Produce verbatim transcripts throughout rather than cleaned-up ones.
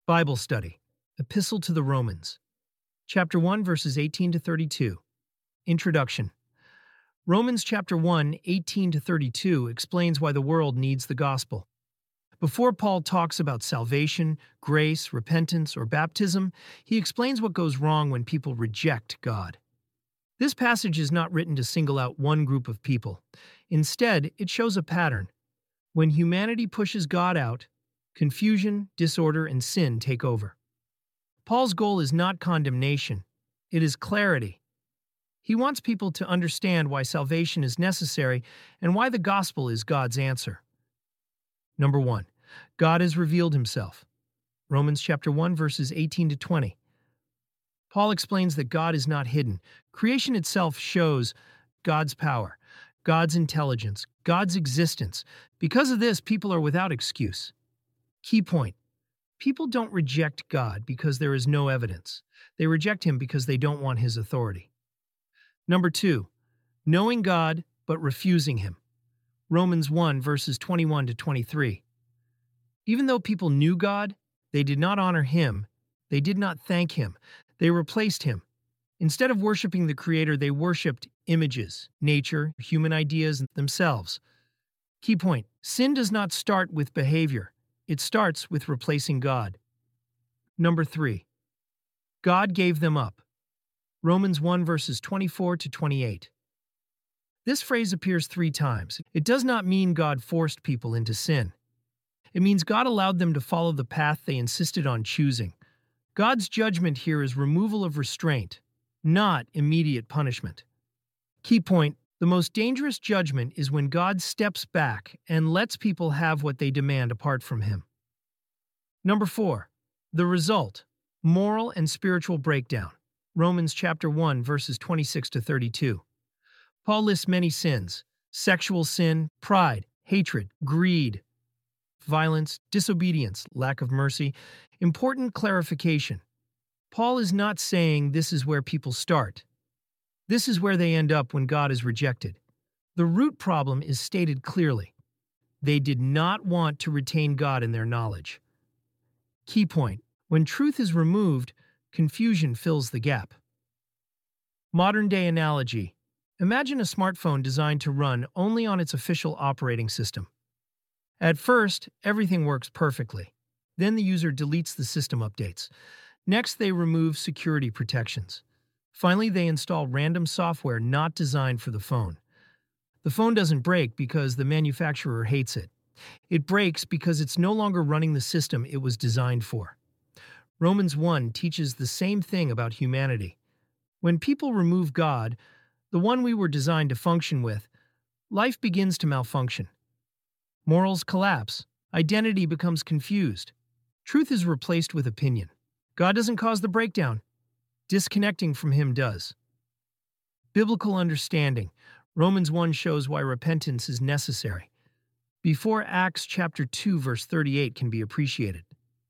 Bible Study, Epistle to the Romans, Chapter one, verses eighteen to thirty-two. Introduction. Romans chapter one, eighteen to thirty-two explains why the world needs the gospel. Before Paul talks about salvation, grace, repentance, or baptism, he explains what goes wrong when people reject God. This passage is not written to single out one group of people. Instead, it shows a pattern. When humanity pushes God out, confusion, disorder, and sin take over. Paul's goal is not condemnation, it is clarity. He wants people to understand why salvation is necessary and why the gospel is God's answer. Number one, God has revealed himself. Romans chapter one, verses eighteen to twenty. Paul explains that God is not hidden. Creation itself shows God's power, God's intelligence, God's existence. Because of this, people are without excuse. Key point. People don't reject God because there is no evidence. They reject him because they don't want his authority. Number two, knowing God but refusing him. Romans one, verses twenty-one to twenty-three. Even though people knew God, they did not honor him. They did not thank him. They replaced him. Instead of worshiping the Creator, they worshipped images, nature, human ideas, themselves. Key point. Sin does not start with behavior. It starts with replacing God. Number three, God gave them up. Romans one, verses twenty-four to twenty-eight. This phrase appears three times. It does not mean God forced people into sin. It means God allowed them to follow the path they insisted on choosing. God's judgment here is removal of restraint, not immediate punishment. Key point. The most dangerous judgment is when God steps back and lets people have what they demand apart from him. Number four, the result, moral and spiritual breakdown. Romans chapter one, verses twenty-six to thirty-two. Paul lists many sins: sexual sin, pride, hatred, greed, violence, disobedience, lack of mercy. Important clarification. Paul is not saying this is where people start. This is where they end up when God is rejected. The root problem is stated clearly. They did not want to retain God in their knowledge. Key point. When truth is removed, confusion fills the gap. Modern-day analogy. Imagine a smartphone designed to run only on its official operating system. At first, everything works perfectly. Then the user deletes the system updates. Next, they remove security protections. Finally, they install random software not designed for the phone. The phone doesn't break because the manufacturer hates it. It breaks because it's no longer running the system it was designed for. Romans one teaches the same thing about humanity. When people remove God, the one we were designed to function with, life begins to malfunction. Morals collapse. Identity becomes confused. Truth is replaced with opinion. God doesn't cause the breakdown. Disconnecting from him does. Biblical understanding. Romans one shows why repentance is necessary. Before Acts chapter two, verse thirty-eight can be appreciated.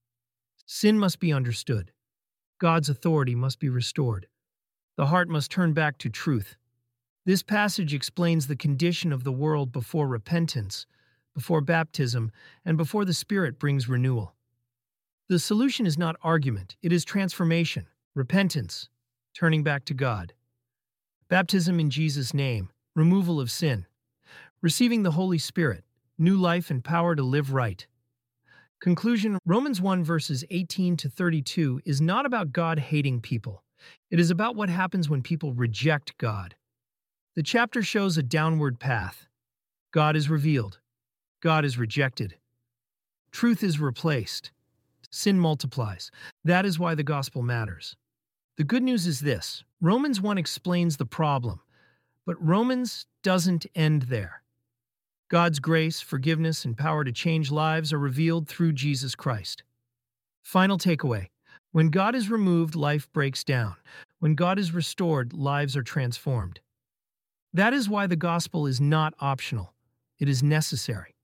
Sin must be understood. God's authority must be restored. The heart must turn back to truth. This passage explains the condition of the world before repentance, before baptism, and before the Spirit brings renewal. The solution is not argument, it is transformation, repentance, turning back to God. Baptism in Jesus' name, removal of sin, receiving the Holy Spirit, new life and power to live right. Conclusion. Romans one, verses eighteen to thirty-two is not about God hating people. It is about what happens when people reject God. The chapter shows a downward path. God is revealed. God is rejected. Truth is replaced. Sin multiplies. That is why the gospel matters. The good news is this: Romans one explains the problem, but Romans doesn't end there. God's grace, forgiveness, and power to change lives are revealed through Jesus Christ. Final takeaway. When God is removed, life breaks down. When God is restored, lives are transformed. That is why the gospel is not optional. It is necessary.